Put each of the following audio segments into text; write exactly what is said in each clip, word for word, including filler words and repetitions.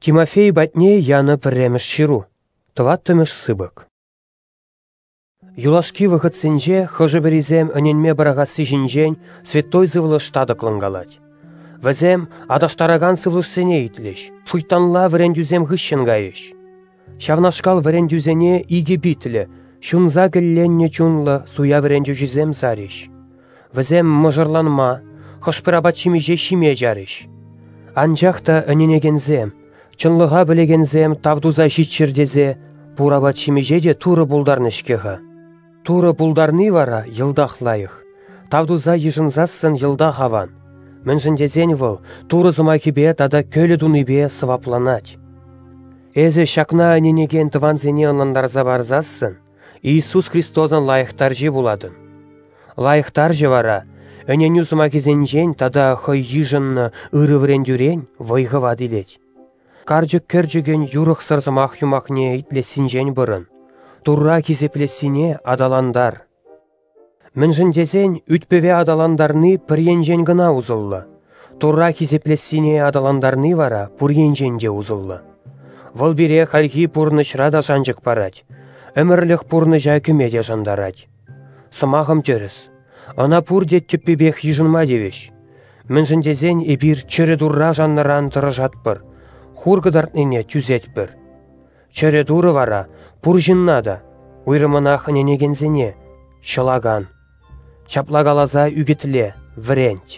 Тимофей батне яны пірреміш ширу, тываттымыш сыбык. Юлашки вғытсенже хыжы бірізем өненме бірағасы жинжен святой зывлы штадықлынгалать. Візем адаштараган сывлышсене итлеш, фуйтанла вірендюзем ғышын ғайыш. Шавнашкал вірендюзене иге битлі, шунза гілленне чунлы суя вірендюжізем зариш. Візем мұжырланма, хышпырабатшимеже шиме жариш. Анжақта өненегензем, чынлыға білегензем тавдуза житчердезе, пурабатшимеже де туры бұлдарнышкеға. Туры бұлдарны вара йылдақлайық, тавдуза ежынзасын йылда хаван. Міншіндезен выл, туры зымакебе тада көлі дуныбе сывапланать. Эзі шакна өненеген тыванзене ынландарза барзасын, Иисус Христозын лайықтаржы буладын. Лайықтаржы вара, өненю зымакезенжен тада хой ежынны ырыврендюрен вайғыва дилет. Каржык кіржіген юрық сырзымақ юмақне итлесінжен бұрын. Турра кезеплесіне адаландар. Міншіндезен үтпеве адаландарны піренжен гына узыллы. Турра кезеплесіне адаландарны вара пұренженде узыллы. Выл бире халхи пурнышра да жанжық парать. Өмірлік пурны жайкүмеде жандарать. Сымағым теріс. Ана пур деттіппебех ежынма девеш. Міншіндезен ебір чыры дурра жанныран тұрыжат бір. Хургыдартныне түзет бір. Чыры дуры вара пур жыннада. Уйрымынақ ненегензене. Шылаган. Чаплагалаза үгітле, врент.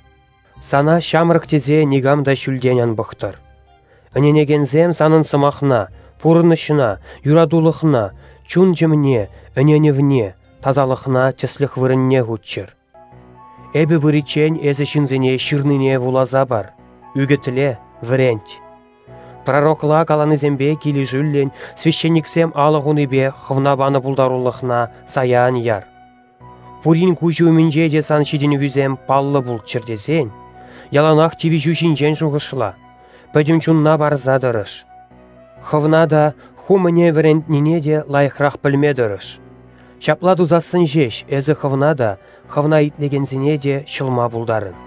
Сана шамрық тезе негамда шүлденен бұқтыр. Өненегензем санын сымақна, пурнышына, юрадулықна, чун жымне, өненевне, тазалықна теслік вырынне ғутчыр. Эбі выричен әзі шынзене шырныне вулаза бар. Үгітле, врент. Пророкла каланызембе килі жүллен, священниксем алығыныбе хывнабаны бұлдарулықна саян яр. Пурин кучу мінже де сан шиден візем паллы бұл чердезен, яланақ тиві жүшінжен жуғышла, пөдім чунна барзадырыш. Хывнада хумыне врентнине де лайықрақ білмедірыш. Чапладу засын жеш, әзі хывнада хывна итлегензіне де шылма бұлдарын.